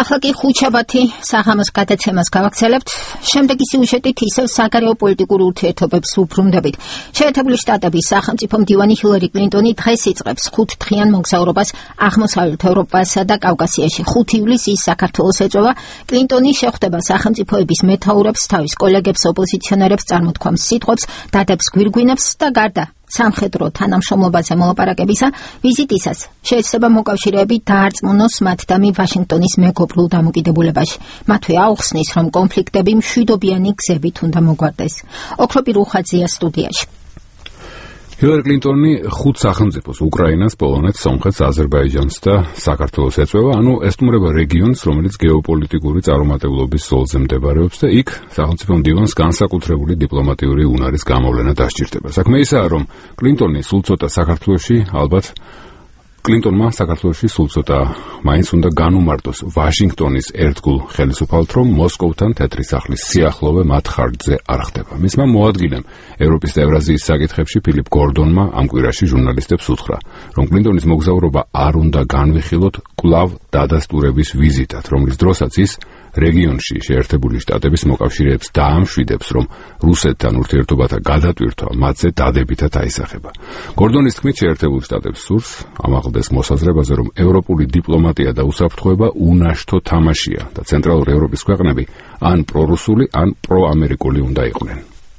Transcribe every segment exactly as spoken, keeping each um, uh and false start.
ახლა კი ხუთშაბათი საღამოს გადაცემას გავაგრძელებთ. შემდეგი სიუჟეტით ისევ საგარეო პოლიტიკურ ურთიერთობებს უბრუნდებით. შეერთებული შტატების სახელმწიფო მდივანი ჰილარი კლინტონი დღეს იწყებს ხუთდღიან მოგზაურობას აღმოსავლეთ ევროპასა და კავკასიაში. ხუთი ივლისს ის საქართველოს ეწევა. კლინტონი შეხვდება სახელმწიფოების მეთაურებს, თავის კოლეგებს, ოპოზიციონერებს, წარმოთქვამს სიტყვებს, დადებს გვირგვინებს და გარდა სამხედრო თანამშრომლობაზე მოლაპარაკებისა ვიზიტისას შეიძლება მოკავშირეები დაარწმუნოს მათ და მი ვაშინგტონის მეგობრულ დამოკიდებულებაში. მათვე აუხსნის, რომ კონფლიქტები მშვიდობიანი გზებით უნდა მოგვარდეს. ოქროპი რუხაძეა სტუდიაში. ჰილარი კლინტონი ხუთ სახელმწიფოს უკრაინას, პოლონეთს, სომხეთს, აზერბაიჯანს და საქართველოს ეწევა, ანუ ესტუმრება რეგიონს, რომელიც გეოპოლიტიკური წარუმატებლობის ზოლზე მდებარეობს და იქ სახელმწიფო მდივანს განსაკუთრებული დიპლომატიური უნარის გამოვლენა დასჭირდება. საქმე ისაა, რომ კლინტონი სულ ცოტა საქართველოში, ალბათ კლინტონმა საქართველოში სულ ცოტა მაინც უნდა განუმარტოს ვაშინგტონის ერთგულ ხელისუფალთ, რომ მოსკოვთან თეთრი სახლის სიახლოვე მათ ხარჯზე არ ხდება. მისმა მოადგილემ ევროპის და ევრაზიის საკითხებში ფილიპ გორდონმა ამ კვირაში ჟურნალისტებს უთხრა, რომ კლინტონის მოგზაურობა არ უნდა განვიხილოთ კვლავ დადასტურების ვიზიტად, რომლის დროსაც ის რეგიონში შეერთებული შტატების მოკავშირეებს დაამშვიდებს, რომ რუსეთთან ურთიერთობათა გადატვირთვა მათზე დადებითად აისახება. გორდონის თქმით, შეერთებულ შტატებს სურს ამაღლდეს მოსაზრებაზე, რომ ევროპული დიპლომატია და უსაფრთხოება უნაშთო თამაშია და ცენტრალური ევროპის ქვეყნები ან პრორუსული, ან პროამერიკული უნდა იყვნენ.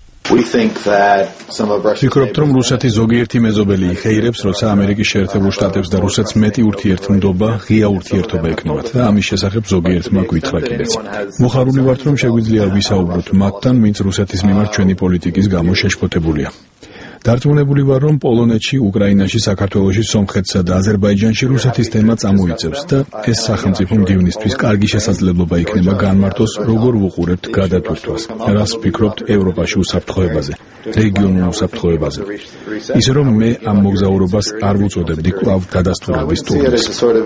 ვფიქრობთ, რომ რუსეთის ზოგიერთი მეზობელი იხეირებს, როცა ამერიკის შეერთებულ შტატებს და რუსეთს მეტი ურთიერთმდობა, ღია ურთიერთობა ექნებათ და ამის შესახებ ზოგიერთმა გითხრა კიდეც. მოხარული ვართ, რომ შეგვიძლია ვისაუბროთ მათთან, ვინც რუსეთის მიმართ ჩვენი პოლიტიკის გამო შეშფოთებულია. დარწმუნებული ვარ, რომ პოლონეთში, უკრაინაში, საქართველოში, სომხეთსა და აზერბაიჯანში რუსეთის თემა წამოიწევს და ეს სახელმწიფო მდივნისთვის კარგი შესაძლებლობა იქნება განმარტოს, როგორ ვუყურებთ გადატვირთვას. რას ვფიქრობთ ევროპაში უსაფრთხოებაზე, რეგიონულ უსაფრთხოებაზე. ისე რომ მე ამ მოგზაურობას არ ვუწოდებდი კვლავ დადასტურების ტურნეს.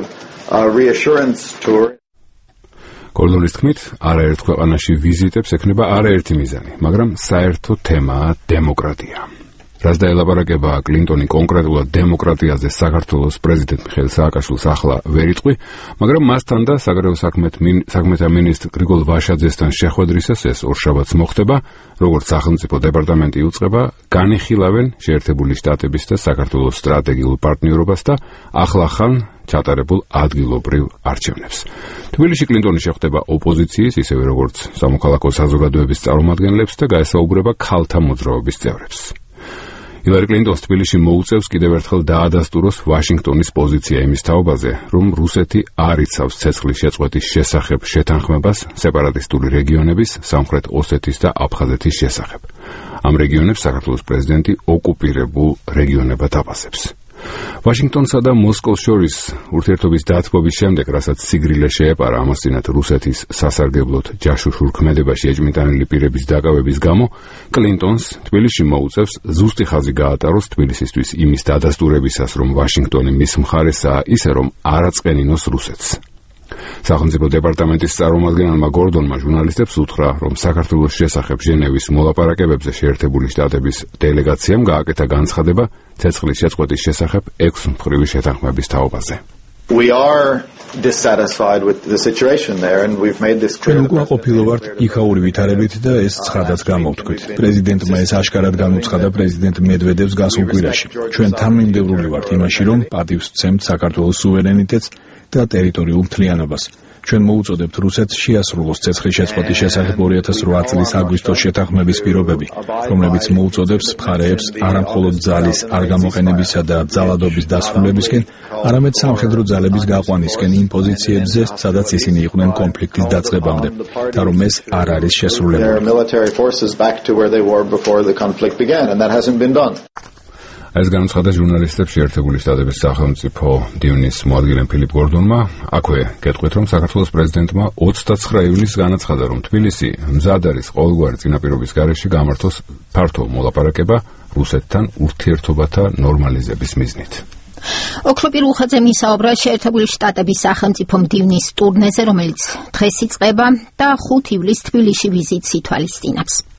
გორდონის თქმით, არაერთ ქვეყანაში ვიზიტებს ექნება არაერთი მიზანი, მაგრამ საერთო თემაა დემოკრატია. რაც დაელაპარაკება კლინტონი კონკრეტულად დემოკრატიაზე საქართველოს პრეზიდენტ მიხეილ სააკაშვილს ახლა ვერ იტყვი, მაგრამ მასთან და საგარეო საქმეთა მინისტრ გრიგოლ ვაშაძესთან შეხვედრისას ეს ორშაბათს მოხდება, როგორც სახელმწიფო დეპარტამენტი იუწყება, განიხილავენ შეერთებული შტატების და საქართველოს სტრატეგიულ პარტნიორობას და ახლახან ჩატარებულ ადგილობრივ არჩევნებს. თბილისში კლინტონი შეხვდება ოპოზიციის, ისევე როგორც სამოქალაქო საზოგადოების წარმომადგენლებს და გაესაუბრება ქალთა მოძრაობის წევრებს. ჰილარი კლინტონს თბილისში მოუწევს კიდევ ერთხელ დაადასტუროს ვაშინგტონის პოზიცია იმის თაობაზე, რომ რუსეთი არ იცავს ცეცხლის შეწყვეტის შესახებ შეთანხმებას სეპარატისტული რეგიონების, სამხრეთ ოსეთის და აფხაზეთის შესახებ. ამ რეგიონებს საქართველოს პრეზიდენტი ოკუპირებულ რეგიონებად აფასებს. ვაშინგტონსა და მოსკოვს შორის ურთიერთობის დათბობის შემდეგ, რასაც სიგრილე შეეპარა ამასწინათ რუსეთის სასარგებლოდ ჯაშუშურ ქმედებაში ეჭვმიტანილი პირების დაკავების გამო, კლინტონს თბილისში მოუწევს ზუსტი ხაზი გაატაროს თბილისისთვის იმის დადასტურებისას, რომ ვაშინგტონი მის მხარესაა, ისე რომ არ აწყენინოს რუსეთს. სახელმწიფო დეპარტამენტის წარმომადგენელმა გორდონმა ჟურნალისტებს უთხრა, რომ საქართველოს შესახებ ჟენევის მოლაპარაკებებზე შეერთებული შტატების დელეგაციამ გააკეთა განცხადება ცეცხლის შეწყვეტის შესახებ ექვსმხრივი შეთანხმების თაობაზე. ჩვენ უკმაყოფილო ვართ იქაური ვითარებით და ეს ცხადაც გამოვთქვით. პრეზიდენტმა ეს აშკარად განუცხადა პრეზიდენტ მედვედევს გასულ კვირაში. ჩვენ თანმიმდევრული ვართ იმაში, რომ პატივს ვცემთ საქართველოს სუვერენიტეტს და ტერიტორიულ მთლიანობას. ჩვენ მოუწოდებთ რუსეთს შეასრულოს ცეცხლის შეწყვეტის შესახებ ორი ათას რვა წლის აგვისტოს შეთანხმების პირობები, რომლებიც მოუწოდებს მხარეებს არამხოლოდ ძალის არ გამოყენებისა და ძალადობის დასრულებისკენ, არამედ სამხედრო ძალების გაყვანისკენ იმ პოზიციებზე, სადაც ისინი იყვნენ კონფლიქტის დაწყებამდე, და რომ ეს არ არის შესრულებული. ეს განაცხადა ჟურნალისტებს შეერთებული შტატების სახელმწიფო მდივნის მოადგილემ ფილიპ გორდონმა. აქვე გეტყვით, რომ საქართველოს პრეზიდენტმა ოცდაცხრა ივლისს განაცხადა, რომ თბილისი მზად არის ყოველგვარი წინაპირობის გარეშე გამართოს ფართო მოლაპარაკება რუსეთთან ურთიერთობათა ნორმალიზების მიზნით. ოქროპი რუხაძე მისაუბრა შეერთებული შტატების სახელმწიფო მდივნის ტურნეზე, რომელიც დღეს იწყება და ხუთი ივლისს თბილისში ვიზიტს ითვალისწინებს.